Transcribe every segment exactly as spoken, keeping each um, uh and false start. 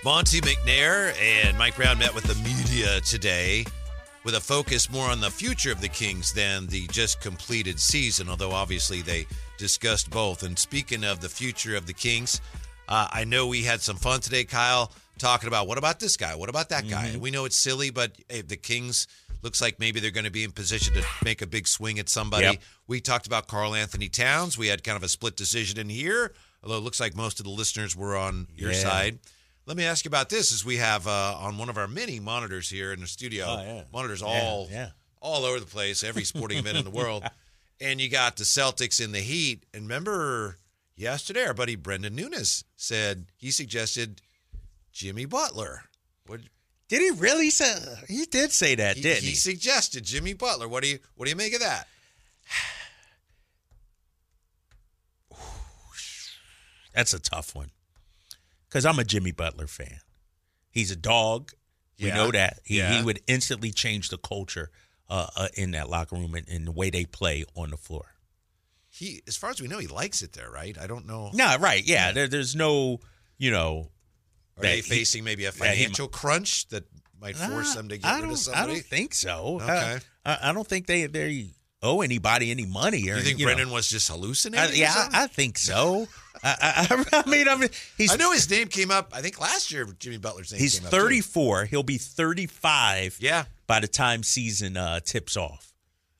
Monty McNair and Mike Brown met with the media today with a focus more on the future of the Kings than the just completed season, although obviously they discussed both. And speaking of the future of the Kings, uh, I know we had some fun today, Kyle, talking about what about this guy? What about that guy? Mm-hmm. And we know it's silly, but hey, the Kings looks like maybe they're going to be in position to make a big swing at somebody. Yep. We talked about Karl Anthony Towns. We had kind of a split decision in here, although it looks like most of the listeners were on your Yeah. side. Let me ask you about this. As we have uh, on one of our many monitors here in the studio, Oh, yeah. monitors Yeah, all yeah. all over the place, every sporting event in the world, and you got the Celtics in the Heat. And remember yesterday, our buddy Brendan Nunes said he suggested Jimmy Butler. What Did he really say? He did say that, he, didn't he he? suggested Jimmy Butler. What do you what do you make of that? That's a tough one. Because I'm a Jimmy Butler fan. He's a dog. We Yeah. know that. He, Yeah. he would instantly change the culture uh, uh, in that locker room and, and the way they play on the floor. He, as far as we know, he likes it there, right? I don't know. No, right. Yeah. There, there's no, you know. Are that they he- facing maybe a that he- financial crunch that might force Uh, them to get I rid don't, of somebody? I don't think so. Okay. I, I, I don't think they they owe anybody any money. Or, Do you think know. Brendan was just hallucinating? I, or yeah, something? I, I think so. I, I, I mean, I mean, he's I know his name came up. I think last year Jimmy Butler's name he's came up. too. thirty-four. He'll be thirty-five. Yeah. By the time season uh, tips off.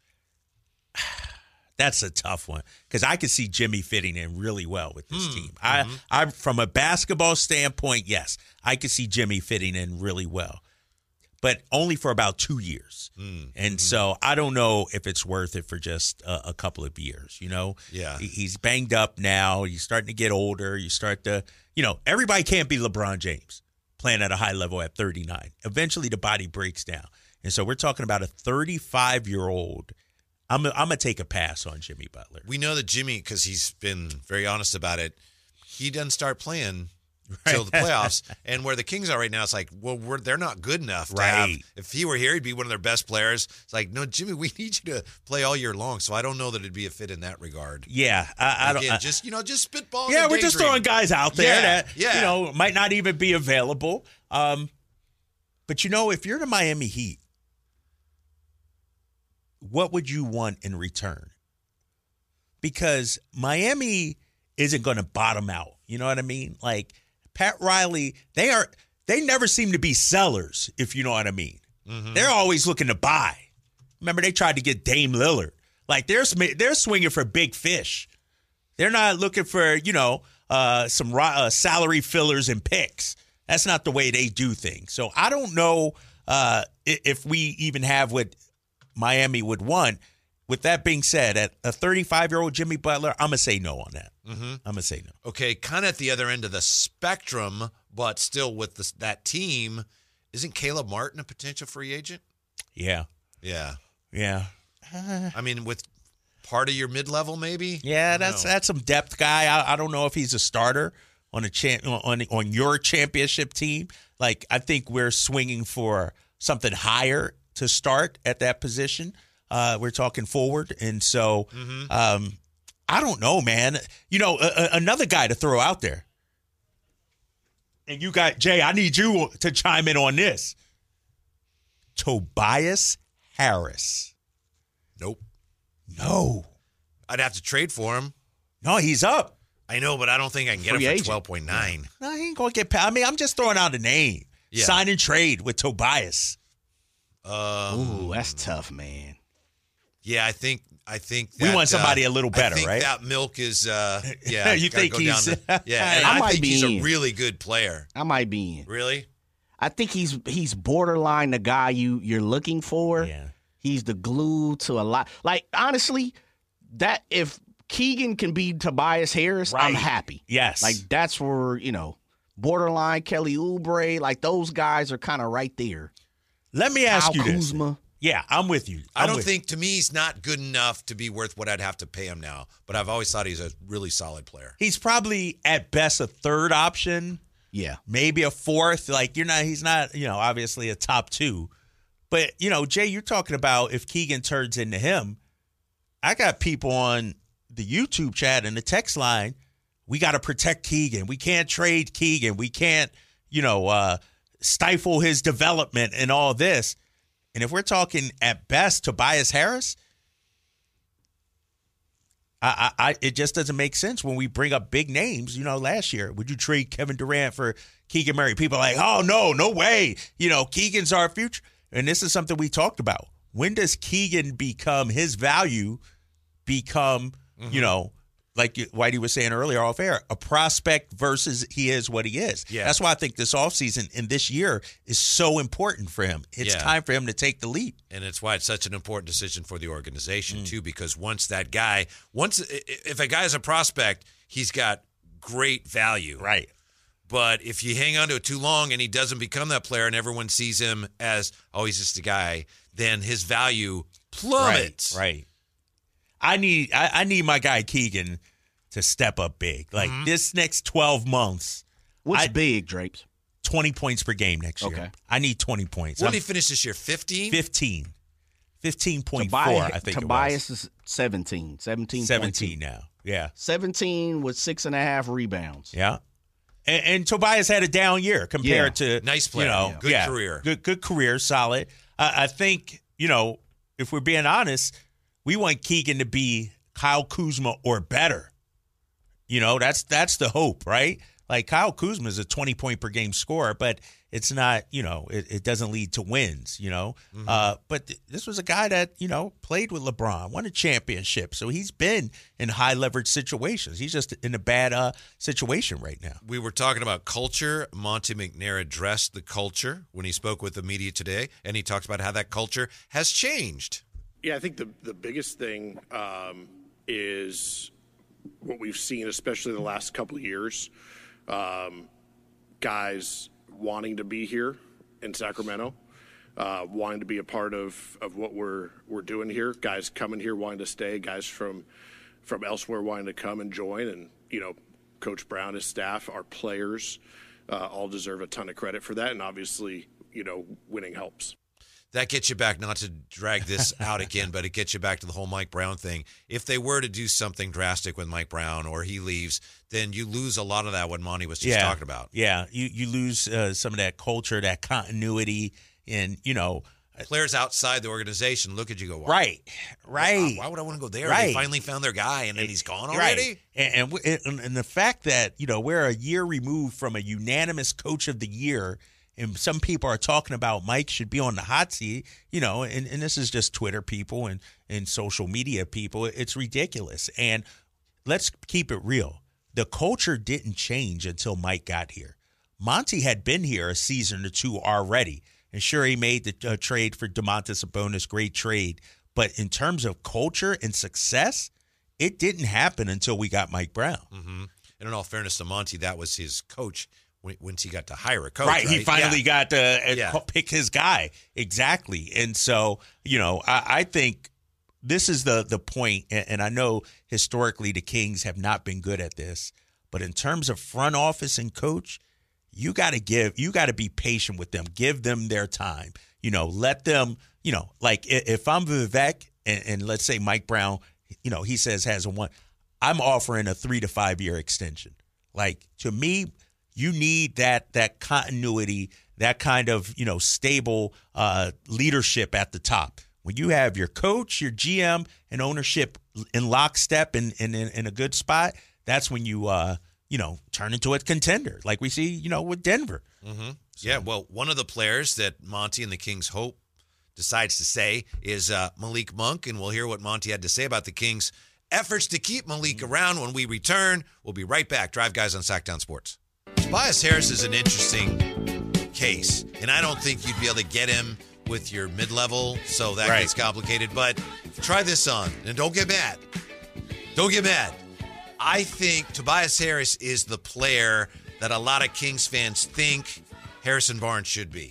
That's a tough one because I could see Jimmy fitting in really well with this Hmm. team. I, Mm-hmm. I, from a basketball standpoint, yes, I could see Jimmy fitting in really well, but only for about two years. Mm. And so I don't know if it's worth it for just a, a couple of years. You know, Yeah. He- he's banged up now. He's starting to get older. You start to, you know, everybody can't be LeBron James playing at a high level at thirty-nine. Eventually, the body breaks down, and so we're talking about a thirty-five-year-old. I'm I'm gonna take a pass on Jimmy Butler. We know that Jimmy, because he's been very honest about it, he doesn't start playing until the playoffs. And where the Kings are right now, it's like, well, we're, they're not good enough to have. Right. If he were here, he'd be one of their best players. It's like, no, Jimmy, we need you to play all year long. So I don't know that it'd be a fit in that regard. Yeah, I, I don't. Again, I, just you know, just spitball. yeah, and we're just daydream. throwing guys out there Yeah, that yeah. you know might not even be available. Um, but you know, if you're the Miami Heat, what would you want in return? Because Miami isn't going to bottom out. You know what I mean? Like Pat Riley, they are. They never seem to be sellers, if you know what I mean. Mm-hmm. They're always looking to buy. Remember, they tried to get Dame Lillard. Like they're sm- they're swinging for big fish. They're not looking for you know uh, some ro- uh, salary fillers and picks. That's not the way they do things. So I don't know uh, if we even have what Miami would want. With that being said, at a thirty-five-year-old Jimmy Butler, I'm going to say no on that. Mm-hmm. I'm going to say no. Okay, kind of at the other end of the spectrum, but still with this, that team, isn't Caleb Martin a potential free agent? Yeah. Yeah. Yeah. I mean, with part of your mid-level, maybe? Yeah, I don't that's know. that's some depth guy. I, I don't know if he's a starter on a champ on on your championship team. Like I think we're swinging for something higher to start at that position. Uh, we're talking forward, and so Mm-hmm. um, I don't know, man. You know, a, a, another guy to throw out there, and you got Jay. I need you to chime in on this. Tobias Harris. Nope. No, I'd have to trade for him. no, he's up. I know, but I don't think I can get Free him for agent. twelve point nine. No, he ain't gonna get paid. I mean, I'm just throwing out a name. Yeah. Sign and trade with Tobias. Um, Ooh, that's tough, man. yeah, I think I think We that, want somebody uh, a little better, I think right? That milk is uh yeah. You gotta think go he's- down to- yeah, and I I, might think be he's a in. really good player. I might be in. Really? I think he's he's borderline the guy you you're looking for. Yeah. He's the glue to a lot. Like honestly, that if Keegan can be Tobias Harris, I'm Right. happy. Yes. Like that's where you know borderline Kelly Oubre. Like those guys are kind of right there. Let me ask Kyle you this. Kuzma. Yeah, I'm with you. I I'm don't with think to me he's not good enough to be worth what I'd have to pay him now. But I've always thought he's a really solid player. you. He's probably at best a third option, Yeah. maybe a fourth. Like you're not. He's not. You know, obviously a top two. But you know, Jay, you're talking about if Keegan turns into him. I got people on the YouTube chat and the text line. We got to protect Keegan. We can't trade Keegan. We can't. you know, uh, stifle his development and all this. And if we're talking at best Tobias Harris, I, I, I, it just doesn't make sense when we bring up big names. You know, last year, would you trade Kevin Durant for Keegan Murray? People are like, oh, no, no way. You know, Keegan's our future. And this is something we talked about. When does Keegan become, his value become, mm-hmm. you know, like Whitey was saying earlier off air, a prospect versus he is what he is. Yeah. That's why I think this offseason and this year is so important for him. It's yeah. time for him to take the leap. And it's why it's such an important decision for the organization, mm. too, because once that guy, once if a guy's a prospect, he's got great value. Right. But if you hang on to it too long and he doesn't become that player and everyone sees him as, oh, he's just a guy, then his value plummets. Right, right. I need I, I need my guy Keegan to step up big. Like mm-hmm. this next twelve months. What's I, big, Drapes? twenty points per game next year. Okay. I need twenty points. What did he finish this year? fifteen? fifteen. fifteen point four, Tobias, I think Tobias it was. is seventeen. seventeen. seventeen now. Yeah. seventeen with six and a half rebounds. Yeah. And, and Tobias had a down year compared yeah. to nice player. You know, yeah. Good yeah, career. Good good career, solid. Uh, I think, you know, if we're being honest, we want Keegan to be Kyle Kuzma or better. You know, that's that's the hope, right? Like Kyle Kuzma is a twenty-point per game scorer, but it's not, you know, it, it doesn't lead to wins, you know. Mm-hmm. Uh, but th- this was a guy that, you know, played with LeBron, won a championship. So he's been in high leverage situations. He's just in a bad uh, situation right now. We were talking about culture. Monte McNair addressed the culture when he spoke with the media today, and he talked about how that culture has changed. Yeah, I think the, the biggest thing um, is what we've seen, especially the last couple of years, um, guys wanting to be here in Sacramento, uh, wanting to be a part of, of what we're we're doing here. Guys coming here wanting to stay. Guys from from elsewhere wanting to come and join. And you know, Coach Brown, his staff, our players, uh, all deserve a ton of credit for that. And obviously, you know, winning helps. That gets you back, not to drag this out again, but it gets you back to the whole Mike Brown thing. If they were to do something drastic with Mike Brown or he leaves, then you lose a lot of that what Monty was just yeah. talking about. Yeah, you, you lose uh, some of that culture, that continuity, and, you know. Players outside the organization look at you and go, wow, right, right. Why, why would I want to go there? Right. They finally found their guy, and then he's gone already? Right. And, and, and the fact that, you know, we're a year removed from a unanimous coach of the year, and some people are talking about Mike should be on the hot seat, you know, and, and this is just Twitter people and, and social media people. It's ridiculous. And let's keep it real. The culture didn't change until Mike got here. Monty had been here a season or two already. And sure, he made the uh, trade for Domantas Sabonis, great trade. But in terms of culture and success, it didn't happen until we got Mike Brown. Mm-hmm. And in all fairness to Monty, that was his coach. Once he got to hire a coach, right? right? He finally yeah. got to uh, yeah. pick his guy exactly, and so you know, I, I think this is the the point. And, and I know historically the Kings have not been good at this, but in terms of front office and coach, you got to give, you got to be patient with them, give them their time. You know, let them. You know, like if I'm Vivek and, and let's say Mike Brown, you know, he says has a one, I'm offering a three to five year extension. Like to me. You need that that continuity, that kind of, you know, stable uh, leadership at the top. When you have your coach, your G M, and ownership in lockstep and in, in, in a good spot, that's when you, uh, you know, turn into a contender like we see, you know, with Denver. Mm-hmm. So. Yeah, well, one of the players that Monty and the Kings hope decides to say is uh, Malik Monk, and we'll hear what Monty had to say about the Kings' efforts to keep Malik mm-hmm. around when we return. We'll be right back. Drive Guys on Sacktown Sports. Tobias Harris is an interesting case, and I don't think you'd be able to get him with your mid-level, so that right. gets complicated. But try this on, and don't get mad. Don't get mad. I think Tobias Harris is the player that a lot of Kings fans think Harrison Barnes should be.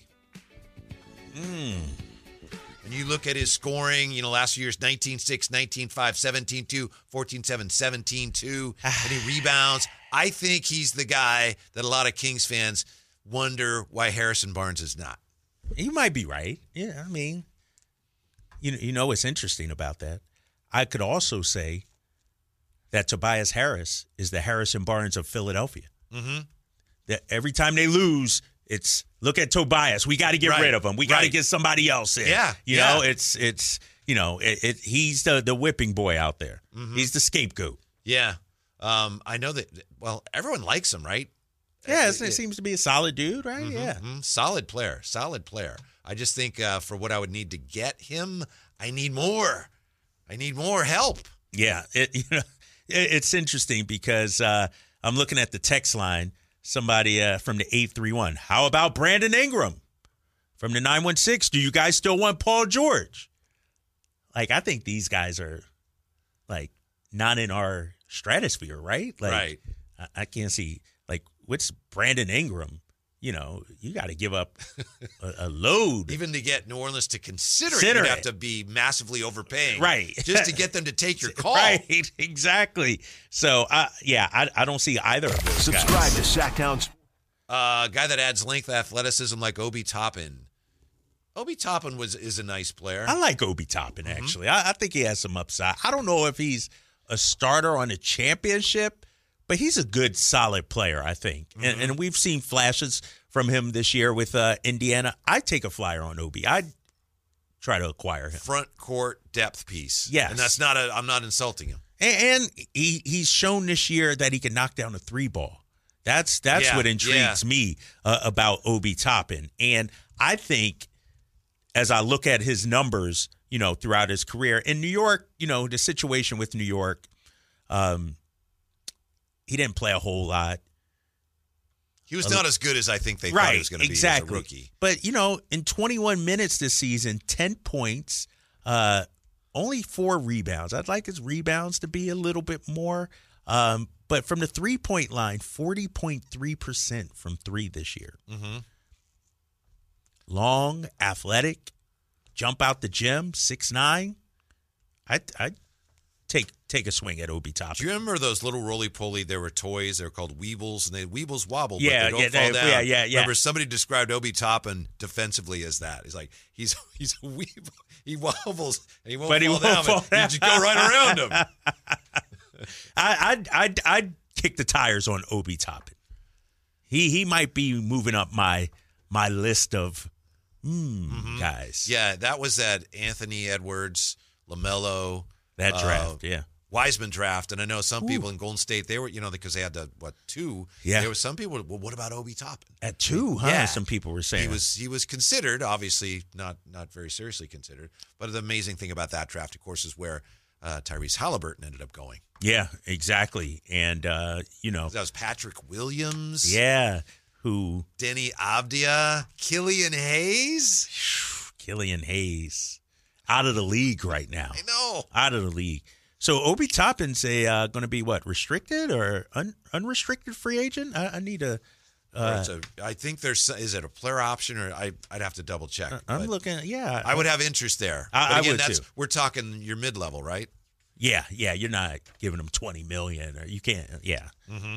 Mm. When you look at his scoring, you know, last year's nineteen six, nineteen five, seventeen two, fourteen seven, seventeen two, and he rebounds. I think he's the guy that a lot of Kings fans wonder why Harrison Barnes is not. You might be right. Yeah, I mean, you know, you know what's interesting about that? I could also say that Tobias Harris is the Harrison Barnes of Philadelphia. Mm-hmm. that every time they lose, it's look at Tobias. We got to get Right. rid of him. We got to Right. get somebody else in. Yeah, you yeah. know, it's it's you know, it, it he's the the whipping boy out there. Mm-hmm. He's the scapegoat. Yeah. Um, I know that, well, everyone likes him, right? Yeah, Uh, it, it seems to be a solid dude, right? Mhm, Yeah. mhm. Solid player. Solid player. I just think uh, for what I would need to get him, I need more. I need more help. Yeah, it you know it, it's interesting because uh, I'm looking at the text line. Somebody uh, from the eight three one. How about Brandon Ingram from the nine one six? Do you guys still want Paul George? Like, I think these guys are like not in our stratosphere, right? Like, Right. I, I can't see like what's Brandon Ingram. You know, you got to give up a, a load. Even to get New Orleans to consider, Consider it, you'd it. have to be massively overpaying. Right. Just to get them to take your call. Right, exactly. So, uh, yeah, I, I don't see either of those Subscribe guys. to Sacktown. Uh, guy that adds length, athleticism like Obi Toppin. Obi Toppin was is a nice player. I like Obi Toppin, actually. I, I think he has some upside. I don't know if he's a starter on a championship, but he's a good, solid player, I think. Mm-hmm. And, and we've seen flashes from him this year with uh, Indiana. I'd take a flyer on Obi. I'd try to acquire him. Front court depth piece. Yes. And that's not a, I'm not insulting him. And, and he he's shown this year that he can knock down a three ball. That's that's Yeah, what intrigues yeah. me uh, about Obi Toppin. And I think as I look at his numbers, you know, throughout his career in New York, you know, the situation with New York, um, he didn't play a whole lot. He was not as good as I think they thought Right, he was going to be exactly. as a rookie. But, you know, in twenty-one minutes this season, ten points, uh, only four rebounds. I'd like his rebounds to be a little bit more. Um, but from the three-point line, forty point three percent from three this year. Mm-hmm. Long, athletic, jump out the gym, six nine. I'd, I'd take take a swing at Obi Toppin. Do you remember those little roly-poly? There were toys. They were called Weebles, and they Weebles wobble, Yeah, but they don't yeah, fall they- down. yeah, yeah, yeah. Remember, somebody described Obi Toppin defensively as that. He's like, he's he's a Weeble. He wobbles, and he won't But he fall won't down. fall but down. You just go right around him. I, I'd, I'd, I'd kick the tires on Obi Toppin. He he might be moving up my my list of mm, guys. Yeah, that was that Anthony Edwards, LaMelo, That uh, draft, yeah. Wiseman draft. And I know some people in Golden State, they were, you know, because they had the, what, two? Yeah. There were some people, well, what about Obi Toppin? At two, huh? Yeah. Some people were saying. He was he was considered, obviously not not very seriously considered. But the amazing thing about that draft, of course, is where uh, Tyrese Halliburton ended up going. Yeah, exactly. And, uh, you know, That was Patrick Williams, yeah, who, Denny Avdia, Killian Hayes. Killian Hayes, out of the league right now. I know. Out of the league. So Obi Toppin's a uh, going to be what, restricted or un- unrestricted free agent? I, I need to. Or it's a, I think there's is it a player option or I I'd have to double check. I'm but looking. Yeah, I would have interest there. I- but I again, would that's too. we're talking your mid level, right? Yeah, yeah. You're not giving them twenty million, or you can't. Yeah.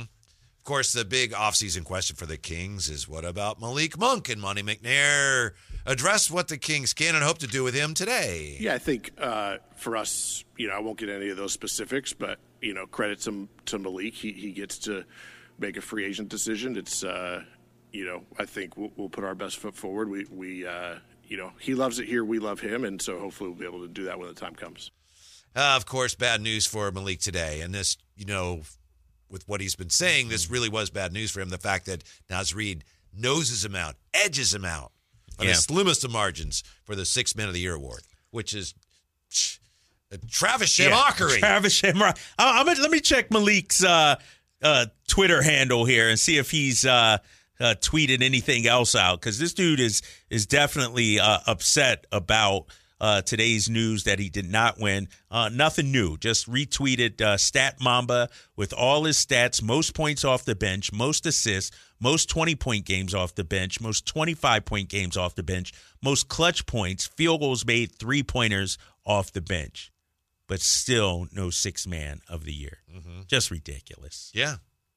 Of course, the big offseason question for the Kings is what about Malik Monk? And Monty McNair addressed what the Kings can and hope to do with him today. Yeah, I think uh, for us, you know, I won't get any of those specifics, but you know, credit to, to Malik. He he gets to make a free agent decision. It's uh, you know, I think we'll, we'll put our best foot forward. We we uh, you know, he loves it here. We love him, and so hopefully we'll be able to do that when the time comes. Uh, of course, bad news for Malik today. And this, you know, with what he's been saying, this really was bad news for him. The fact that Naz Reid noses him out, edges him out on Yeah. the slimmest of margins for the Sixth Man of the Year award, which is psh, a Travis Shamrockery. Travis Shamrock. I'm gonna, let me check Malik's uh, uh, Twitter handle here and see if he's uh, uh, tweeted anything else out, because this dude is is definitely uh, upset about uh, today's news that he did not win. Uh, nothing new. Just retweeted uh, Stat Mamba with all his stats: most points off the bench, most assists, most twenty-point games off the bench, most twenty-five-point games off the bench, most clutch points, field goals made, three-pointers off the bench. But still no sixth man of the year. Mm-hmm. Just ridiculous. Yeah.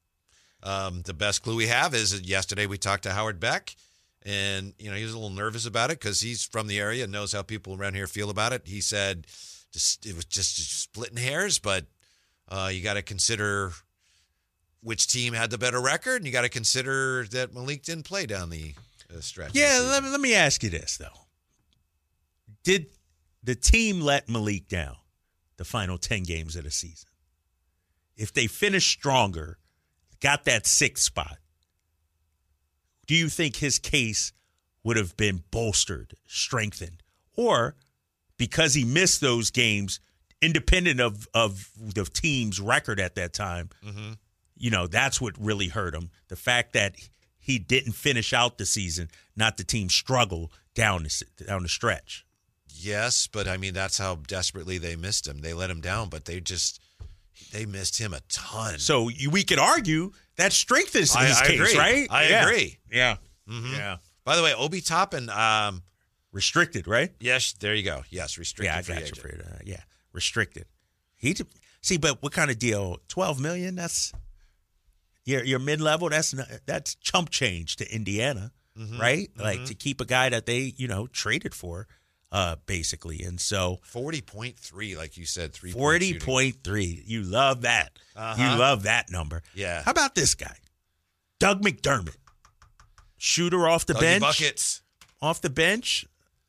Um, the best clue we have is that yesterday we talked to Howard Beck, and you know he was a little nervous about it because he's from the area and knows how people around here feel about it. He said just it was just, just splitting hairs, but uh, you got to consider which team had the better record, and you got to consider that Malik didn't play down the uh, stretch. Yeah, let me, let me ask you this, though. Did the team let Malik down the final ten games of the season? If they finished stronger, got that sixth spot, do you think his case would have been bolstered, strengthened? Or because he missed those games, independent of, of the team's record at that time, mm-hmm. you know, that's what really hurt him. The fact that he didn't finish out the season, not the team struggle down the, down the stretch. Yes, but I mean, that's how desperately they missed him. They let him down, but they just, they missed him a ton. So you, we could argue that strengthens I, his I case, agree. right? I yeah. agree. Yeah. Mm-hmm. Yeah. By the way, Obi Toppin, um, restricted, right? Yes, there you go. Yes, restricted. Yeah, I free got you agent. for it. Uh, yeah, restricted. He see, but what kind of deal? Twelve million. That's your your mid level. That's not, that's chump change to Indiana, mm-hmm. right? Mm-hmm. Like to keep a guy that they you know traded for, uh, basically. And so forty point three, like you said, three forty point three. You love that. Uh-huh. You love that number. Yeah. How about this guy, Doug McDermott, shooter off the Dougie bench, buckets off the bench.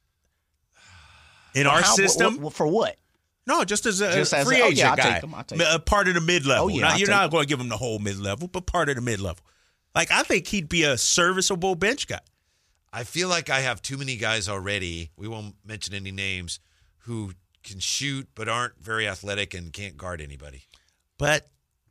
In well, our how, system, what, what, for what? No, just as a just as free a, agent oh, yeah, I'll guy, take him, I'll take a part of the mid level. Oh, yeah, you're I'll not take going to give him the whole mid level, but part of the mid level. Like I think he'd be a serviceable bench guy. I feel like I have too many guys already. We won't mention any names who can shoot but aren't very athletic and can't guard anybody. But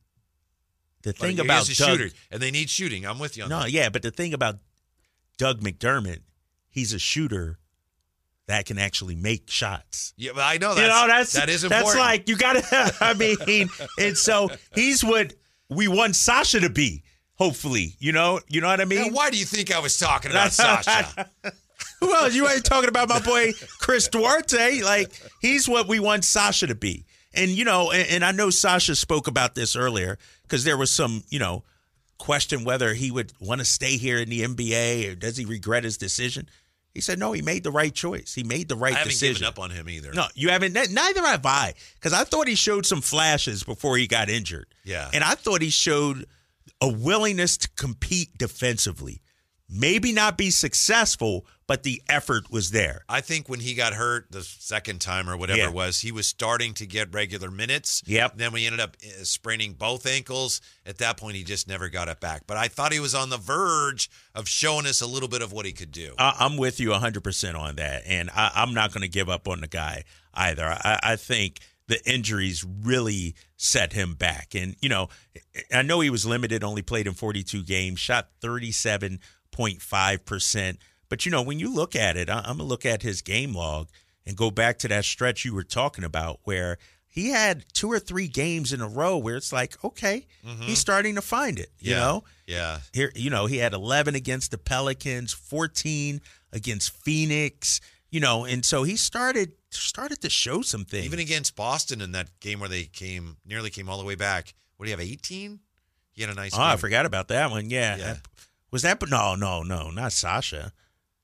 the thing but about a Doug, shooter, and they need shooting. I'm with you on no, that. yeah, but the thing about Doug McDermott, he's a shooter that can actually make shots. Yeah, but I know that's, you know, that's that is important. That's like you got to. I mean, and so he's what we want Sasha to be. Hopefully, you know, you know what I mean. Now, why do you think I was talking about Sasha? Who else? You ain't talking about my boy Chris Duarte. Like he's what we want Sasha to be. And you know, and, and I know Sasha spoke about this earlier because there was some, you know, question whether he would want to stay here in the N B A or does he regret his decision. He said, no, he made the right choice. He made the right I haven't decision. given up on him either. No, you haven't. Neither have I. Because I thought he showed some flashes before he got injured. Yeah. And I thought he showed a willingness to compete defensively. Maybe not be successful, but the effort was there. I think when he got hurt the second time or whatever Yeah. it was, he was starting to get regular minutes. Yep. Then we ended up uh, spraining both ankles. At that point, he just never got it back. But I thought he was on the verge of showing us a little bit of what he could do. I, I'm with you one hundred percent on that. And I, I'm not going to give up on the guy either. I, I think the injuries really set him back. And, you know, I know he was limited, only played in forty-two games, shot thirty-seven point five percent. But, you know, when you look at it, I'm going to look at his game log and go back to that stretch you were talking about where he had two or three games in a row where it's like, okay, mm-hmm. he's starting to find it, you yeah. know? Yeah. Here, you know, he had eleven against the Pelicans, fourteen against Phoenix, you know, and so he started started to show some things. Even against Boston in that game where they came nearly came all the way back. What do you have, eighteen? He had a nice Oh, game. I forgot about that one. Yeah. Yeah. Was that? No, no, no, not Sasha.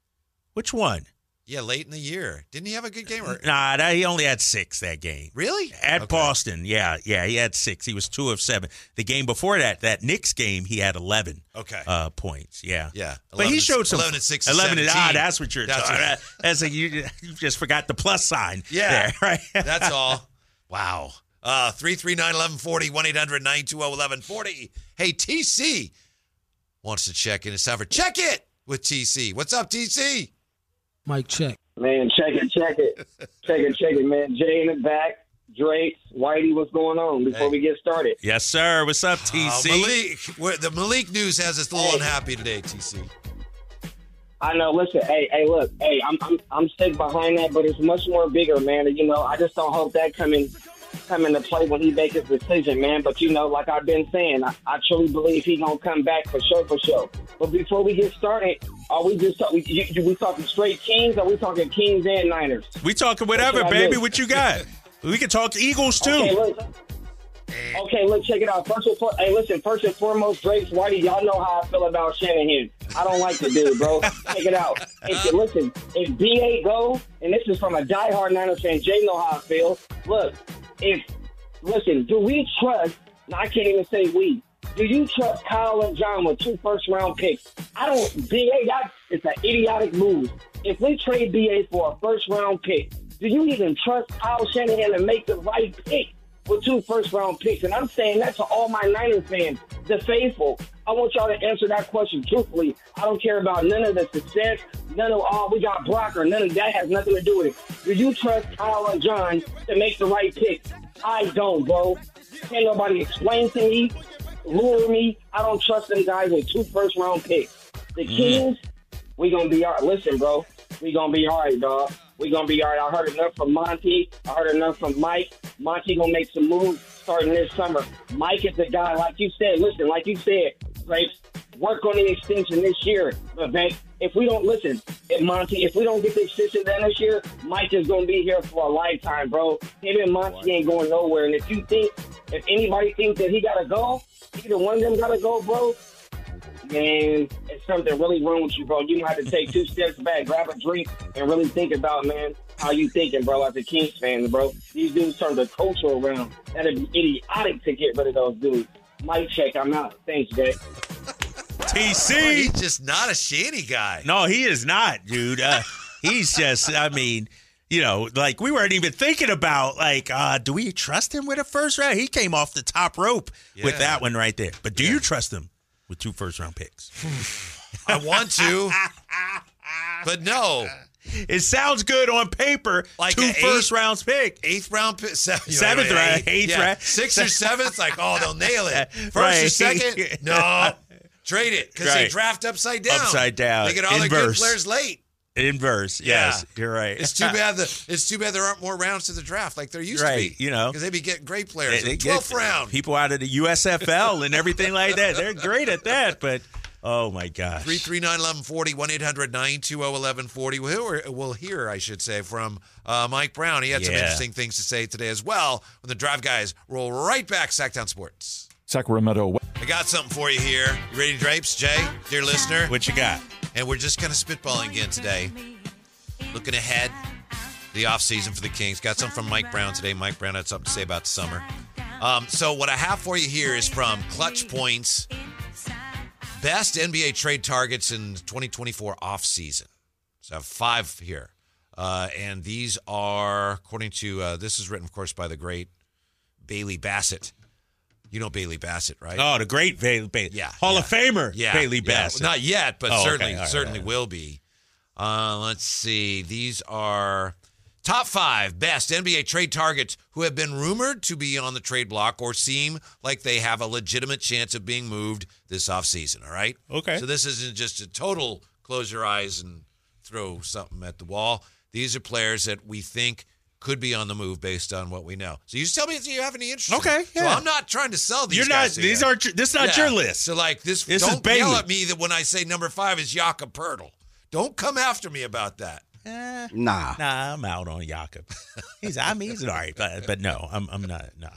Which one? Yeah, late in the year. Didn't he have a good game? Or? Nah, that, he only had six that game. Really? At Okay. Boston, yeah, yeah, he had six. He was two of seven. The game before that, that Knicks game, he had eleven. Okay. Uh, points, yeah, Yeah. But he showed some eleven and six. And eleven. And, ah, seventeen. that's what you're That's talking. what- About. That's like you, you just forgot the plus sign. Yeah. there, right. That's all. Wow. Uh, three three nine, one one four zero, one eight hundred, nine two zero, one one four zero. Hey, T C wants to check in. It's time for Check It with T C. What's up, T C? Mic check. Man, check it, check it. check it, check it, man. Jay in the back, Drake, Whitey, what's going on before Hey. we get started? Yes, sir. What's up, T C? Uh, Malik, we're- the Malik news has us a little Hey. unhappy today, T C. I know, listen, hey, hey, look, hey, I'm I'm I'm stick behind that, but it's much more bigger, man. You know, I just don't hope that come in, come into play when he makes his decision, man. But, you know, like I've been saying, I, I truly believe he's going to come back for sure, for sure. But before we get started, are we just talk, we, you, we talking straight Kings, or we talking Kings and Niners? We talking whatever, What should I baby. do? What you got? We can talk Eagles too. Okay, look. Okay, look, check it out. First and for, hey, listen, first and foremost, Drake, Whitey, y'all know how I feel about Shanahan. I don't like the dude, bro. Check it out. If, listen, if B A go, and this is from a diehard Niners fan, Jay know how I feel. Look, if, listen, do we trust, no, I can't even say we, Do you trust Kyle and John with two first-round picks? I don't. B A, that it's an idiotic move. If we trade B A for a first-round pick, do you even trust Kyle Shanahan to make the right pick with two first-round picks? And I'm saying that to all my Niners fans, the faithful. I want y'all to answer that question truthfully. I don't care about none of the success, none of, oh, we got Brock, or none of that has nothing to do with it. Do you trust Kyle and John to make the right pick? I don't, bro. Can't nobody explain to me, lure me. I don't trust them guys with two first-round picks. The Kings, we going to be all right. Listen, bro, we going to be all right, dog. We going to be all right. I heard enough from Monty. I heard enough from Mike. Monty going to make some moves starting this summer. Mike is the guy, like you said. Listen, like you said, Grapes, work on the extension this year. But, man, if we don't listen, if Monty, if we don't get the extension done this year, Mike is going to be here for a lifetime, bro. Him and Monty ain't going nowhere. And if you think, if anybody thinks that he got to go, either one of them got to go, bro, man, it's something really wrong with you, bro. You might have to take two steps back, grab a drink, and really think about, man, how you thinking, bro, as a Kings fan, bro. These dudes turned the culture around. That'd be idiotic to get rid of those dudes. Mic check, I'm out. Thanks, Jay. T C. Well, he's just not a Shanny guy. No, he is not, dude. Uh, he's just, I mean, you know, like we weren't even thinking about, like, uh, do we trust him with a first round? He came off the top rope Yeah. with that one right there. But do Yeah. you trust him with two first round picks? I want to, but no. It sounds good on paper. Like two an first eight- rounds pick. Eighth round pick, se- you know, Seventh I mean, round, eight- eighth yeah. round. Sixth or seventh, like, oh, they'll nail it. First or Right. second, no. Trade it because they Right. draft upside down. Upside down. They get all their good Inverse. players late. Inverse. Yeah. Yes, you're right. It's too bad that it's too bad there aren't more rounds to the draft like there used Right, to be. you know. because they'd be getting great players. They- they twelfth get round. people out of the U S F L and everything like that. They're great at that, but oh my gosh. three three nine, one one four zero, one eight hundred, nine two zero, one one four zero. We'll, we'll hear, I should say, from uh, Mike Brown. He had some Yeah. interesting things to say today as well when the Drive Guys roll right back Sacktown Sports. Sacramento. I got something for you here. You ready, Drapes, Jay, dear listener? What you got? And we're just kind of spitballing again today. Looking ahead, the offseason for the Kings. Got something from Mike Brown today. Mike Brown had something to say about the summer. Um, so what I have for you here is from Clutch Points. Best N B A trade targets in twenty twenty-four offseason. So I have five here. Uh, and these are, according to, uh, this is written, of course, by the great Bailey Bassett. You know Bailey Bassett, right? Oh, the great Bailey. Bailey. Yeah, Hall yeah. of Famer Yeah, Bailey yeah. Bassett. Not yet, but Oh, okay. certainly All right, certainly all right. will be. Uh, let's see. These are top five best N B A trade targets who have been rumored to be on the trade block or seem like they have a legitimate chance of being moved this offseason, all right? Okay. So this isn't just a total close your eyes and throw something at the wall. These are players that we think could be on the move based on what we know. So you just tell me if you have any interest. Okay, So yeah. I'm not trying to sell these You're not. guys to These you. aren't. This is not Yeah. your list. So like this, This is don't yell Bailey. at me that when I say number five is Jakob Poeltl. Don't come after me about that. Eh, Nah. nah, I'm out on Jakob. He's. I mean, he's all right, but, but no, I'm. I'm not. No.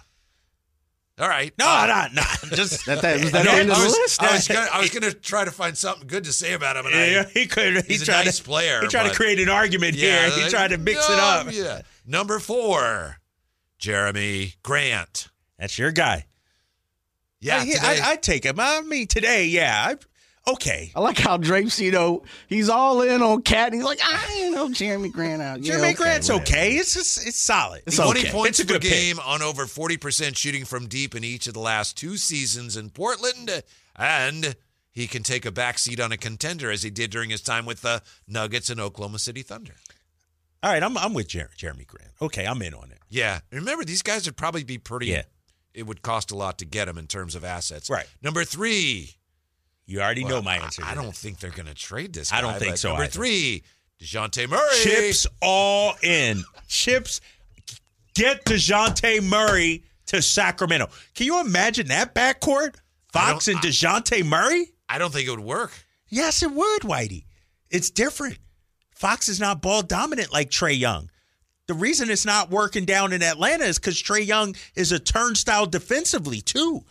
All right. No, Uh, no, no. Just That, that, was that No, the end of I the was, list? I was gonna, I was gonna try to find something good to say about him, and yeah, I, he could. He he's a tried nice to. player. He tried but- to create an argument yeah, here. He like, tried to mix it no, up. Yeah. Number four, Jeremy Grant. That's your guy. Yeah, I, today, I, I'd take him. I mean, today, yeah. I, okay. I like how Drapes, you know, he's all in on Cat, and he's like, I ain't know Jeremy Grant out. Yeah, Jeremy okay, Grant's whatever. okay. It's just, it's solid. It's twenty okay. points It's a per good pick. game on over forty percent shooting from deep in each of the last two seasons in Portland, and he can take a backseat on a contender as he did during his time with the Nuggets and Oklahoma City Thunder. All right, I'm I'm with Jer- Jeremy Grant. Okay, I'm in on it. Yeah. Remember, these guys would probably be pretty. Yeah. It would cost a lot to get them in terms of assets. Right. Number three. You already Well, know my answer. I, I to don't that. think they're going to trade this guy. I don't think but so Number either. three, DeJounte Murray. Chips all in. Chips. Get DeJounte Murray to Sacramento. Can you imagine that backcourt? Fox I and don't- DeJounte Murray? I don't think it would work. Yes, it would, Whitey. It's different. Fox is not ball dominant like Trae Young. The reason it's not working down in Atlanta is because Trae Young is a turnstile defensively, too.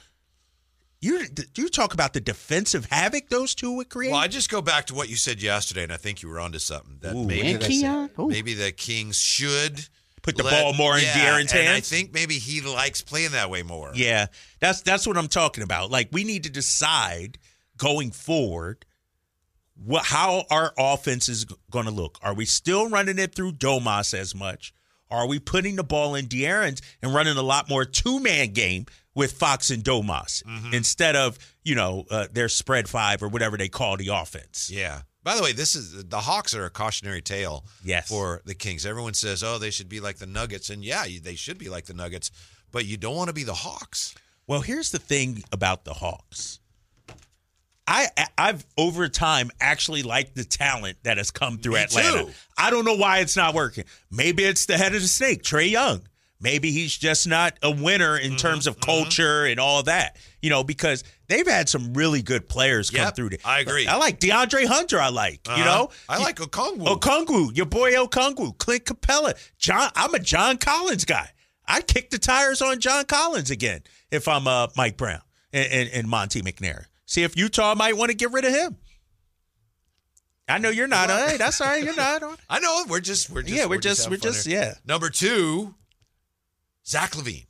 You you talk about the defensive havoc those two would create? Well, I just go back to what you said yesterday, and I think you were onto something. That Ooh, maybe And Keon? Ooh. maybe the Kings should put the Let- ball more in yeah, De'Aaron's and hands. I think maybe he likes playing that way more. Yeah, that's that's what I'm talking about. Like, we need to decide going forward what how our offense is going to look. Are we still running it through Domas as much? Are we putting the ball in De'Aaron's and running a lot more two-man game with Fox and Domas Mm-hmm. instead of, you know, uh, their spread five or whatever they call the offense? Yeah. By the way, this is the Hawks are a cautionary tale Yes. for the Kings. Everyone says, "Oh, they should be like the Nuggets," and yeah, you- they should be like the Nuggets, but you don't want to be the Hawks. Well, here's the thing about the Hawks. I, I've over time actually liked the talent that has come through Me Atlanta. too. I don't know why it's not working. Maybe it's the head of the snake, Trae Young. Maybe he's just not a winner in Mm-hmm, terms of culture and all that. You know, because they've had some really good players come Yep, through there. I agree. I like DeAndre Hunter. I like. You Uh-huh. know, I like Okongwu. Okongwu, your boy Okongwu, Clint Capella. John, I'm a John Collins guy. I'd kick the tires on John Collins again if I'm uh, Mike Brown and, and, and Monty McNair. See if Utah might want to get rid of him. I know you're not. Hey, that's all right. You're not. I know we're just we're just Yeah, we're just- having we're fun just- here. yeah. Number two, Zach LaVine.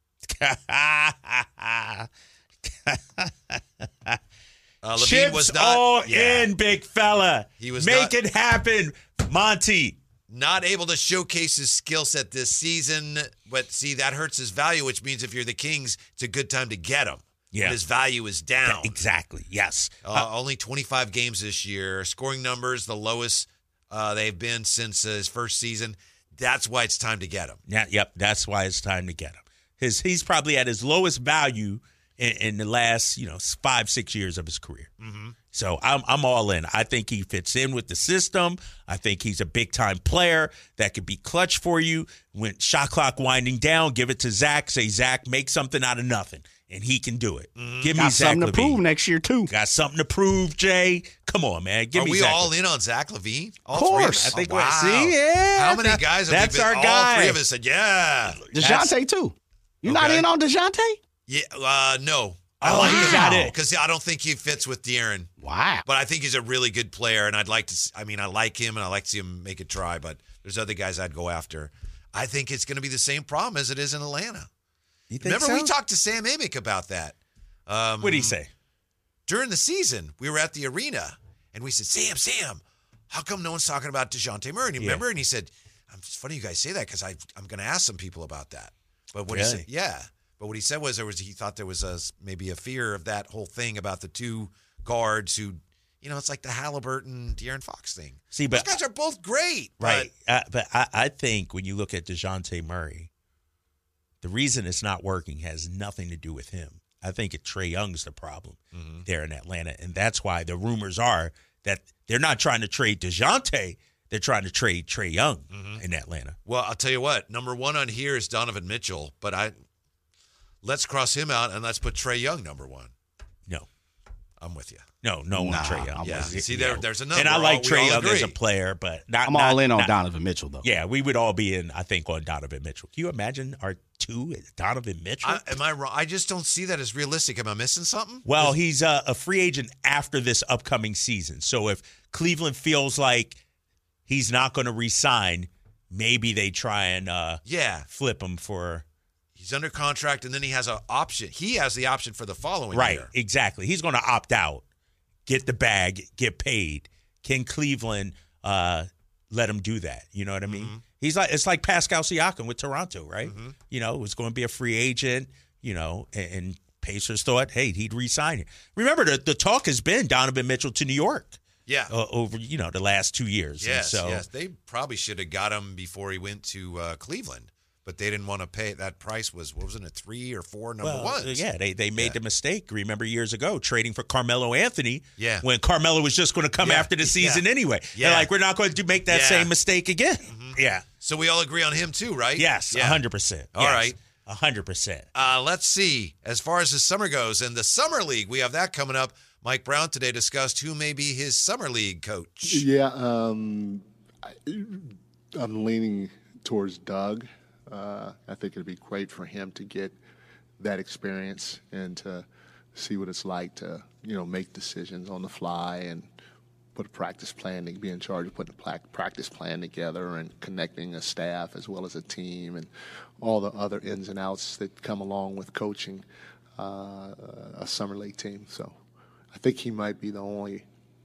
Uh, LaVine Chips was not all yeah, in, big fella. He was Make not- it happen, Monty. not able to showcase his skill set this season. But see, that hurts his value, which means if you're the Kings, it's a good time to get him. Yeah. But his value is down. Exactly. Yes. Uh, only twenty-five games this year. Scoring numbers, the lowest uh, they've been since uh, his first season. That's why it's time to get him. Yeah, yep. That's why it's time to get him. His he's probably at his lowest value in, in the last you know five six years of his career. Mm-hmm. So I'm I'm all in. I think he fits in with the system. I think he's a big time player that could be clutch for you when shot clock winding down. Give it to Zach. Say Zach, make something out of nothing, and he can do it. Mm-hmm. Give me Got Zach something to LaVine. prove next year too. Got something to prove, Jay. Come on, man. Give Are me we Zach all LaVine. in on Zach LaVine? All Of three course. us? I think Oh, we're- wow. see, yeah, How many that- guys have that's we been? our All guy. three of us said, yeah. DeJounte too. You not Okay. in on DeJounte? Yeah, uh, no. Oh, he got it. Because I don't think he fits with De'Aaron. Wow. But I think he's a really good player, and I'd like to. s- I mean, I like him, and I like to see him make a try. But there's other guys I'd go after. I think it's going to be the same problem as it is in Atlanta. You think Remember, so? we talked to Sam Amick about that. Um, What did he say? During the season, we were at the arena, and we said, Sam, Sam, how come no one's talking about DeJounte Murray? And you Yeah. remember? And he said, it's funny you guys say that because I'm going to ask some people about that. But what he Really? said, yeah. But what he said was there was he thought there was a, maybe a fear of that whole thing about the two guards who, you know, it's like the Halliburton, De'Aaron Fox thing. See, but Those guys are both great. Right. Uh, but I, I think when you look at DeJounte Murray, the reason it's not working has nothing to do with him. I think it, Trae Young's the problem Mm-hmm. there in Atlanta. And that's why the rumors are that they're not trying to trade DeJounte. They're trying to trade Trae Young Mm-hmm. in Atlanta. Well, I'll tell you what. Number one on here is Donovan Mitchell, but I let's cross him out and let's put Trae Young number one. No. I'm with you. No, no Nah, one Trae Young. I'm Yeah. with you. See, there, there's another. And I We're like all- we Trae all Young as a agree. player, but not. I'm not- all in on not- Donovan Mitchell though. Yeah, we would all be in, I think, on Donovan Mitchell. Can you imagine our two, Donovan Mitchell? I, am I wrong? I just don't see that as realistic. Am I missing something? Well, he's a, a free agent after this upcoming season. So if Cleveland feels like he's not going to re-sign, maybe they try and uh, Yeah, flip him for he's under contract, and then he has an option. He has the option for the following right. year. Exactly. He's going to opt out, get the bag, get paid. Can Cleveland uh, let him do that? You know what I mean? Mm-hmm. He's like it's like Pascal Siakam with Toronto, right? You know, it was going to be a free agent. You know, and, and Pacers thought, hey, he'd re-sign it. Remember, the the talk has been Donovan Mitchell to New York. Yeah. Uh, over you know the last two years. And Yes, so yes. They probably should have got him before he went to uh, Cleveland, but they didn't want to pay. That price was, what was it, a three or four number well, ones? yeah, they they made Yeah. the mistake. Remember years ago trading for Carmelo Anthony. Yeah. when Carmelo was just going to come Yeah, after the season yeah. anyway. Yeah. They're like, we're not going to make that Yeah. same mistake again. Yeah. So we all agree on him too, right? Yes. A Yeah. hundred percent. All right. A hundred percent. Uh, let's see. As far as the summer goes, and the summer league, we have that coming up. Mike Brown today discussed who may be his summer league coach. Yeah, um, I, I'm leaning towards Doug. Uh, I think it'd be great for him to get that experience and to see what it's like to, you know, make decisions on the fly and put a practice plan, to be in charge of putting a pla- practice plan together and connecting a staff as well as a team and all the other ins and outs that come along with coaching uh, a summer league team. So I think he might be the only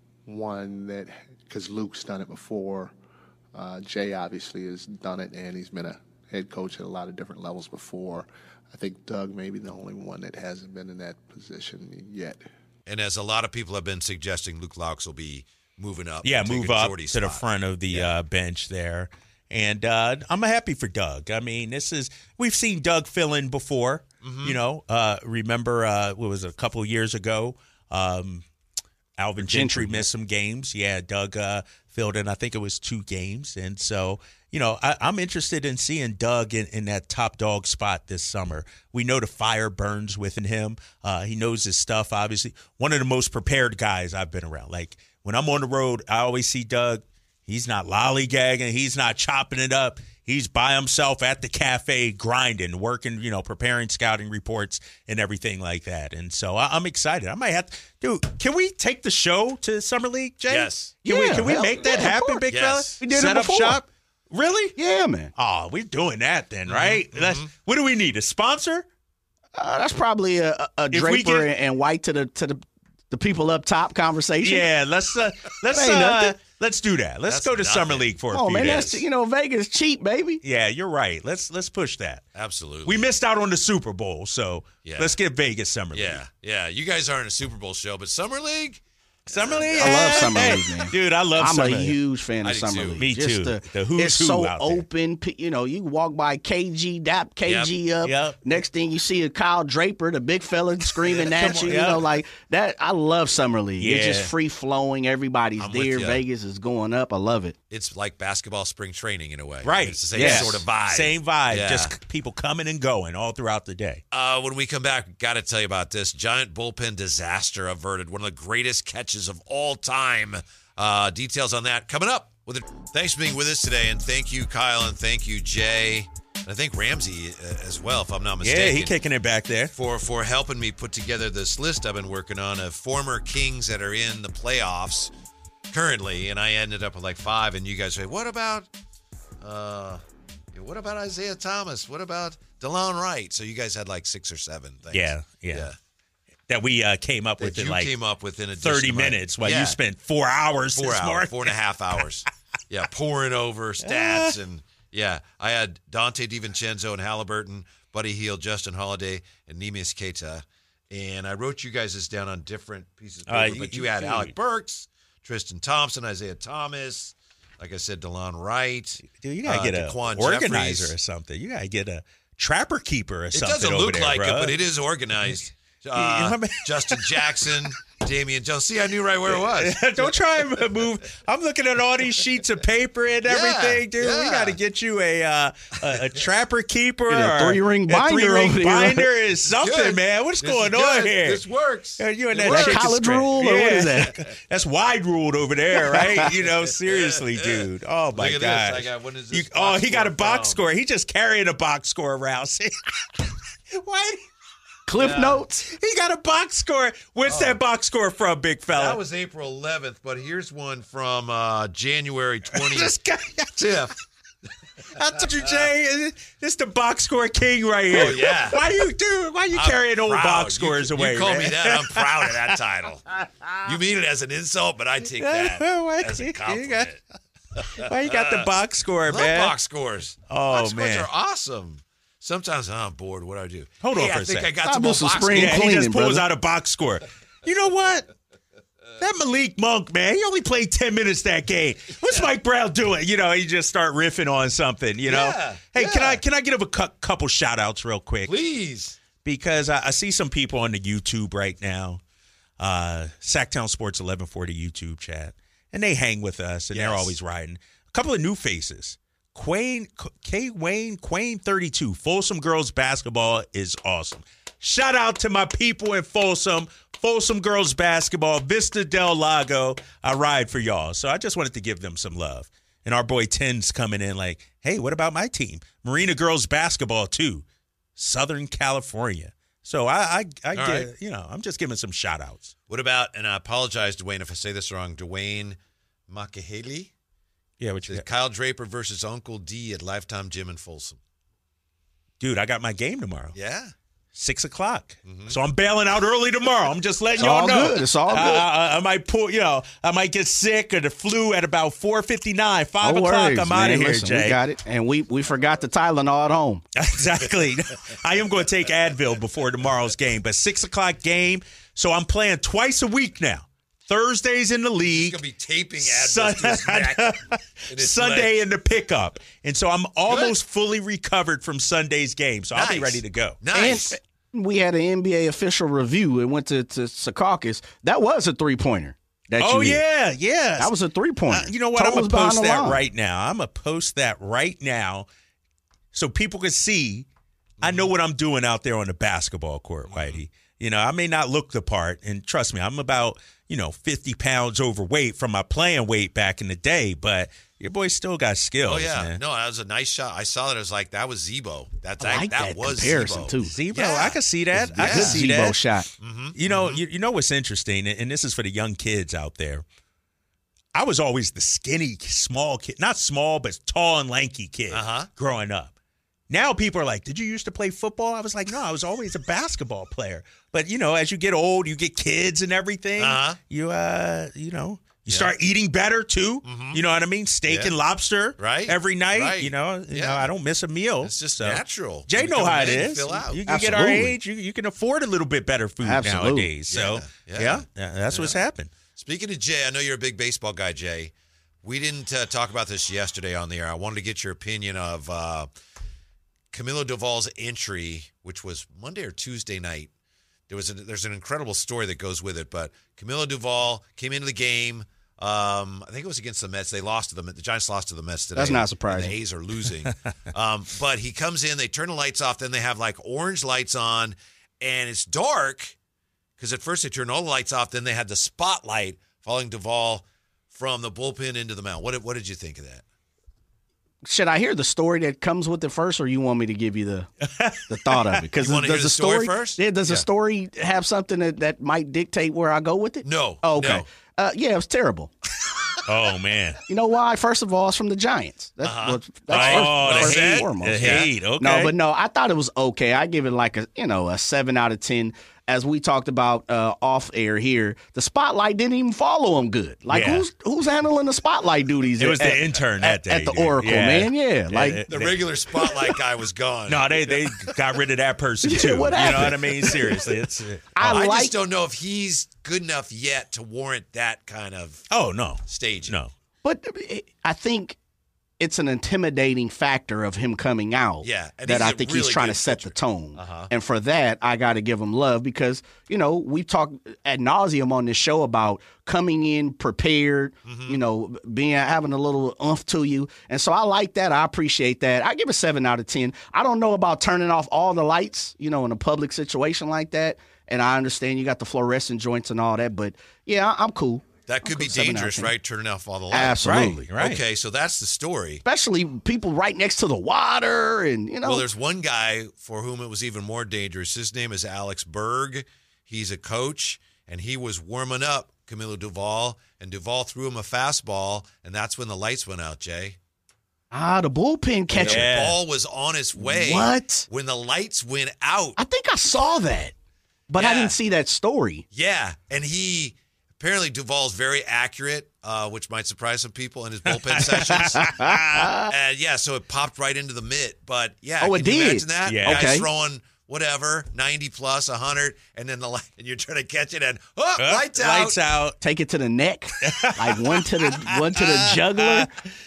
one that, because Luke's done it before. Uh, Jay obviously has done it, and he's been a head coach at a lot of different levels before. I think Doug may be the only one that hasn't been in that position yet. And as a lot of people have been suggesting, Luke Laux will be moving up. Yeah, move up Jordy to the spot. front of the Yeah. uh, bench there. And uh, I'm happy for Doug. I mean, this is we've seen Doug fill in before. Mm-hmm. You know, uh, remember uh, what was it, a couple of years ago? Um, Alvin Gentry missed some games. Yeah, Doug uh, filled in. I think it was two games. And so, you know, I, I'm interested in seeing Doug in, in that top dog spot this summer. We know the fire burns within him. Uh, he knows his stuff, obviously. One of the most prepared guys I've been around. Like, when I'm on the road, I always see Doug. He's not lollygagging. He's not chopping it up. He's by himself at the cafe grinding, working, you know, preparing scouting reports and everything like that. And so I, I'm excited. I might have to, dude, can we take the show to Summer League, Jay? Yes. Can we Yeah, can we hell, make that yeah, of happen, course. big Yes. fella? We did it Set up before. shop? Really? Yeah, man. Oh, we're doing that then, right? That's, what do we need? A sponsor? Uh, that's probably a, a a If we Draper get- and white to the to the the people up top conversation. Yeah, let's uh, let's That ain't uh, nothing. let's do that. Let's That's go to Summer nothing. League for a Oh few man, days. that's you know Vegas cheap, baby. Yeah, you're right. Let's let's push that. Absolutely. We missed out on the Super Bowl, so Yeah. let's get Vegas Summer League. Yeah, yeah. You guys aren't a Super Bowl show, but Summer League? Summer League. I love yeah. Summer Hey, League, man. dude. I love I'm Summer a League. huge fan I of do Summer too. League. Me Just too. The, The who's it's who so out there. open. P- You know, you walk by K G, dap K G Yep, up. yep. Next thing you see a Kyle Draper, the big fella, screaming at Come you. on, You know, yep. like that. I love Summer League. It's Yeah. just free flowing. Everybody's I'm with there. ya. Vegas is going up. I love it. It's like basketball spring training in a way. Right. It's the same Yes. sort of vibe. Same vibe. Yeah. Just c- people coming and going all throughout the day. Uh, when we come back, got to tell you about this giant bullpen disaster averted. One of the greatest catches of all time. Uh, details on that coming up. With it. Thanks for being with us today, and thank you, Kyle, and thank you, Jay, and I think Ramsey uh, as well, if I'm not mistaken. Yeah, he kicking it back there. for for helping me put together this list I've been working on of former Kings that are in the playoffs currently, and I ended up with like five. And you guys say, what about, uh, what about Isaiah Thomas? What about DeLon Wright? So you guys had like six or seven things. Yeah, yeah. That we uh, came up That with in you like came up with in addition thirty to my- minutes while Yeah. you spent four hours four this hours, morning. four and a half hours. Yeah, pouring over stats and yeah, I had Dante DiVincenzo and Halliburton, Buddy Hield, Justin Holiday, and Neemias Keita, and I wrote you guys this down on different pieces of paper. Uh, but you- you, you- had you- Alec Burks, Tristan Thompson, Isaiah Thomas, like I said, DeLon Wright. Dude, you gotta uh, get a Daquan organizer Jeffries. or something. You gotta get a trapper keeper or It something. doesn't over look there, like bro. it, but it is organized. You know Uh, what I mean? Justin Jackson, Damian Jones. See, I knew right where it was. Don't try and move. I'm looking at all these sheets of paper and Yeah, everything, dude. We yeah. got to get you a uh, a, a trapper keeper Get a or three-ring a binder three-ring over here. binder is something, Good. man. What's This going is on good. here? This works. Uh, You and It that works. chicken college strap. rule, or what is Yeah. that? That's wide ruled over there, right? You know, seriously, Yeah. dude. Oh my Look at gosh. this. I got- when is this You- oh, box he got a score box found? score. He just carrying a box score around. See? Why? Cliff Yeah. notes. He got a box score. Where's that box score from, big fella? That was April eleventh, but here's one from uh, January this twentieth. guy. I told you, Jay. This the box score king right here. Oh, yeah. Why you do? Why you I'm carrying old proud. box scores you, away? You call man? me that, I'm proud of that title. You mean it as an insult, but I take that Why as you- a you compliment. got- Why you got the box score, I love man? box scores. Oh, box man. scores are awesome. Sometimes oh, I'm bored. What do I do? Hold on hey, for I a think second. I got I'll some do more some box spring scores. Yeah, he just cleaning, pulls brother. out a box score. You know what? That Malik Monk, man, he only played ten minutes that game. What's Mike Brown doing? You know, he just start riffing on something, you know? Yeah, hey, can yeah. I can I give a cu- couple shout outs real quick? Please. Because I, I see some people on the YouTube right now, uh, Sacktown Sports eleven forty YouTube chat, and they hang with us, and they're Yes. always riding. A couple of new faces. Quayne, K. Wayne, Quayne thirty-two. Folsom girls basketball is awesome. Shout out to my people in Folsom. Folsom girls basketball, Vista Del Lago. I ride for y'all. So I just wanted to give them some love. And our boy Ten's coming in like, hey, what about my team? Marina girls basketball too. Southern California. So I, I, I get, right. you know, I'm just giving some shout outs. What about, and I apologize, Dwayne, if I say this wrong, Dwayne Makahele? Yeah, what you Says got? Kyle Draper versus Uncle D at Lifetime Gym in Folsom. Dude, I got my game tomorrow. Yeah. Six o'clock. So I'm bailing out early tomorrow. I'm just letting It's y'all all know. good. It's all good. I, I, I might pull, you know, I might get sick or the flu at about four fifty-nine, five No o'clock. worries, I'm man. out of here, Listen, Jay. We got it. And we, we forgot the Tylenol at home. Exactly. I am going to take Advil before tomorrow's game, but six o'clock game. So I'm playing twice a week now. Thursdays in the He's league. going to be taping Sun- Advil to his neck. and his Sunday leg. in the pickup. And so I'm almost fully recovered from Sunday's game. So I'll be Nice. ready to go. Nice. And we had an N B A official review and went to, to Secaucus. That was a three-pointer. That Oh, you hit. yeah. Yeah. That was a three-pointer. Uh, you know what? I'm Toes going to behind post the that line. right now. I'm going to post that right now so people can see I know what I'm doing out there on the basketball court, Whitey. You know, I may not look the part, and trust me, I'm about, you know, fifty pounds overweight from my playing weight back in the day, but your boy still got skills, Oh, yeah. man. No, that was a nice shot. I saw that. I was like, that was Zebo. That's, I like that, that was comparison, Zebo. too. Zebo, Yeah. I can see that. I Yeah. can Good see Zebo that. shot. You know, you, you know what's interesting, and this is for the young kids out there. I was always the skinny, small kid, not small, but tall and lanky kid Uh-huh. growing up. Now people are like, did you used to play football? I was like, no, I was always a basketball player. But, you know, as you get old, you get kids and everything. Uh-huh. You, uh, you know, you Yeah. start eating better, too. You know what I mean? Steak Yeah. and lobster Right. every night. Right. You know, you Yeah. know, I don't miss a meal. It's just So- natural. Jay You know become a how it man, you is. fill out. You can get our Absolutely. age. You, you can afford a little bit better food Absolutely. nowadays. So, Yeah. yeah, Yeah. yeah, that's what's happened. Speaking of Jay, I know you're a big baseball guy, Jay. We didn't uh, talk about this yesterday on the air. I wanted to get your opinion of uh, Camilo Doval's entry, which was Monday or Tuesday night. There was a, there's an incredible story that goes with it, but Camilo Doval came into the game. Um, I think it was against the Mets. They lost to the The Giants lost to the Mets today. That's not and surprising. the A's are losing. um, but he comes in. They turn the lights off. Then they have like orange lights on, and it's dark because at first they turned all the lights off. Then they had the spotlight following Doval from the bullpen into the mound. What did, what did you think of that? Should I hear the story that comes with it first, or you want me to give you the the thought of it? Because You wanna does hear the story story first? Yeah, does Yeah. the story have something that, that might dictate where I go with it? No. Oh, okay. no. Uh, yeah, it was terrible. Oh, man. You know why? First of all, it's from the Giants. That's, Uh-huh. what, that's Oh, first, the first hate. and foremost. The hate. Okay. No, but no, I thought it was okay. I give it like a you know a seven out of ten. As we talked about uh, off air here, the spotlight didn't even follow him good. Like Yeah. who's who's handling the spotlight duties? It was at, the intern at, that day, at the dude. Oracle, Yeah. man. Yeah, like Yeah, The regular spotlight guy was gone. No, they they got rid of that person Yeah, too. what you know happened? what I mean? Seriously, it's I, I like just don't know if he's good enough yet to warrant that kind of oh no, staging. no. But I think it's an intimidating factor of him coming out. Yeah, and that he's I a think really he's trying good to set pitcher. the tone. Uh-huh. And for that, I got to give him love because, you know, we've talked ad nauseum on this show about coming in prepared, Mm-hmm. you know, being having a little oomph to you. And so I like that. I appreciate that. I give it seven out of ten. I don't know about turning off all the lights, you know, in a public situation like that. And I understand you got the fluorescent joints and all that, but yeah, I- I'm cool. That could I'll be go seven out of dangerous, ten. right? Turning off all the lights. Absolutely. Right, right. Okay, so that's the story. Especially people right next to the water and, you know. Well, there's one guy for whom it was even more dangerous. His name is Alex Berg. He's a coach, and he was warming up Camilo Doval, and Doval threw him a fastball, and that's when the lights went out, Jay. ah, the bullpen catcher. The Yeah. ball was on its way. What? When the lights went out. I think I saw that, but I Yeah. didn't see that story. Yeah, and he apparently Duvall's very accurate, uh, which might surprise some people in his bullpen sessions. And yeah, so it popped right into the mitt. But yeah, Oh, it can you did? imagine that? Yeah. Guys Okay. throwing whatever ninety plus, one hundred, and then the light, and you're trying to catch it, and oh, Uh, lights out. Lights out. Take it to the neck, like one to the one to the jugular.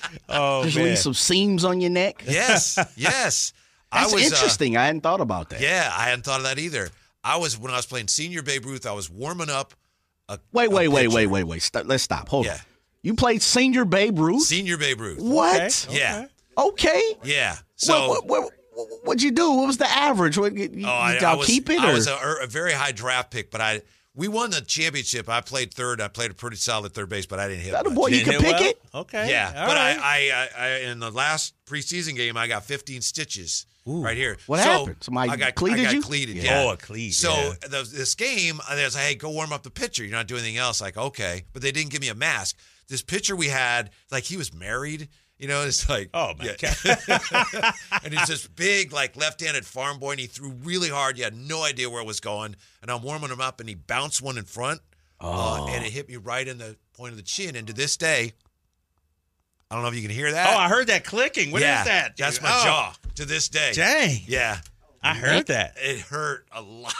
Oh Just man. leave some seams on your neck. Yes, yes. That's I was, uh, interesting. I hadn't thought about that. yeah, I hadn't thought of that either. I was when I was playing senior Babe Ruth. I was warming up. A, Wait, a wait, wait, pitcher. wait, wait, wait. Stop, let's stop. Hold Yeah. on. You played senior Babe Ruth? Senior Babe Ruth. What? Okay. Yeah, Okay. yeah. So. what, what, what, what'd you do? What was the average? What, you, Oh, I, y'all I was, keep it? I or? was a, a very high draft pick, but I We won the championship. I played third. I played a pretty solid third base, but I didn't hit That a much. boy you Didn't can hit pick well? it. Okay. Yeah, All but right. I, I, I, in the last preseason game, I got fifteen stitches right here. What so happened? Somebody I got, cleated I got you? cleated, Yeah. yeah. Oh, a cleat, So yeah. the, this game, I was like, hey, go warm up the pitcher. You're not doing anything else. Like, okay. But they didn't give me a mask. This pitcher we had, like, he was married. You know, it's like, Oh, my yeah. And he's this big, like, left-handed farm boy, and he threw really hard. You had no idea where it was going. And I'm warming him up, and he bounced one in front, uh, and it hit me right in the point of the chin. And to this day, I don't know if you can hear that. Oh, I heard that clicking. What is yeah, that? That's dude? my Oh, jaw to this day. Dang. Yeah. I heard that. It hurt a lot.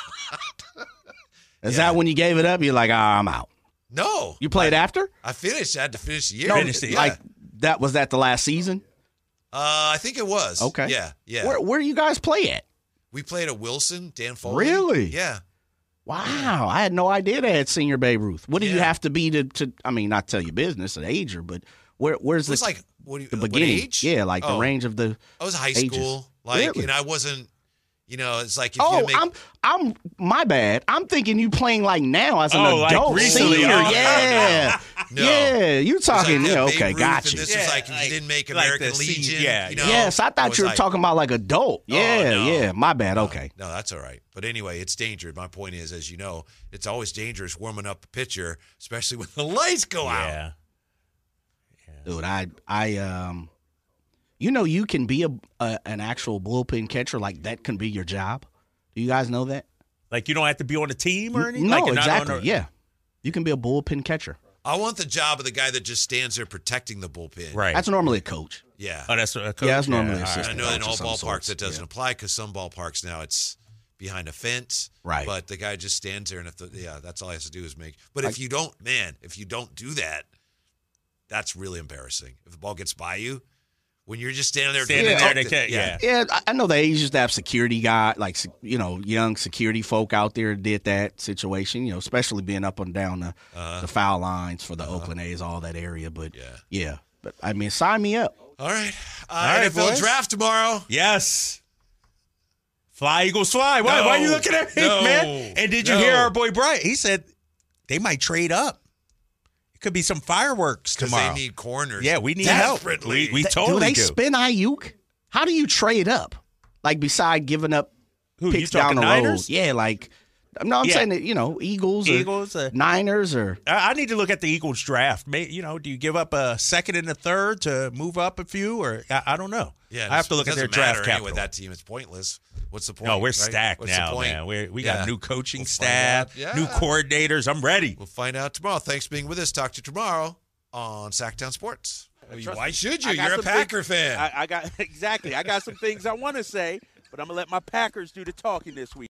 Is Yeah. that when you gave it up? You're like, ah, I'm out. No. You played I, after? I finished. I had to finish the year. No, Finished it, yeah. like that was that the last season? Uh, I think it was. Okay. Yeah, yeah. Where where do you guys play at? We played at Wilson, Dan Foley. Really? Yeah. Wow, I had no idea they had senior Babe Ruth. What do you Yeah. have to be to, to? I mean, not tell your business, an ager, but where where's It was the like what do you, the what beginning? age? Yeah, like the Oh, range of the. I was high ages. school. Like, Really? and I wasn't. You know, it's like if Oh, you make. I'm I'm my bad. I'm thinking you playing like now as an Oh, like adult recently. senior. Oh, yeah, no. yeah. You it's like talking? that yeah, Babe okay, Ruth, got and you. This Yeah, was like if like- you didn't make like American the senior- Legion. yeah, You know, Yes, I it thought was you were like- talking about like adult. Yeah, no. yeah. My bad. Okay. No, that's all right. But anyway, it's dangerous. My point is, as you know, it's always dangerous warming up a pitcher, especially when the lights go out. Yeah. Dude, I I um, you know, you can be a, a an actual bullpen catcher. Like that can be your job. Do you guys know that? Like you don't have to be on a team or anything? No, like you're not exactly. on a- Yeah, you can be a bullpen catcher. I want the job of the guy that just stands there protecting the bullpen. Right. That's normally a coach. Yeah. Oh, that's a coach? Yeah, that's normally all right. assistant. I know in coach all of some ballparks sorts, that doesn't yeah. apply because some ballparks now it's behind a fence. Right. But the guy just stands there, and if the yeah, that's all he has to do is make. But if you don't, man, if you don't do that, that's really embarrassing. If the ball gets by you, when you're just standing there, Standing doing there, nothing- they can't- yeah. Yeah, I- I know they used to have security guy, like se- you know, young security folk out there did that situation. You know, especially being up and down the Uh-huh. the foul lines for the Oakland A's, all that area. But Yeah. yeah, but I mean, sign me up. All right. Uh, All right, N F L boys. draft tomorrow. Yes. Fly, Eagles, fly. Why, why are you No. looking at me, No. man? And did you No. hear our boy Brian? He said they might trade up. It could be some fireworks Because tomorrow. they need corners. yeah, we need help. Desperately. We, we Th- totally do they do. spin Ayuk? How do you trade up? Like beside giving up Who, you picks down talking the Niners? road? Yeah, like no, I'm Yeah. saying that you know Eagles, or Eagles, uh, Niners, or I I need to look at the Eagles draft. May, you know, do you give up a second and a third to move up a few, or I, I don't know. Yeah, I have to look it at their doesn't matter draft anyway, capital. That team is pointless. What's the point? No, we're right? stacked What's now, the point? man. We're, we Yeah. got new coaching We'll find staff, out. Yeah. new coordinators. I'm ready. We'll find out tomorrow. Thanks for being with us. Talk to you tomorrow on Sacktown Sports. Trust Why me, should I you? got You're a some Packer things- fan. I, I got exactly. I got some things I want to say, but I'm gonna let my Packers do the talking this week.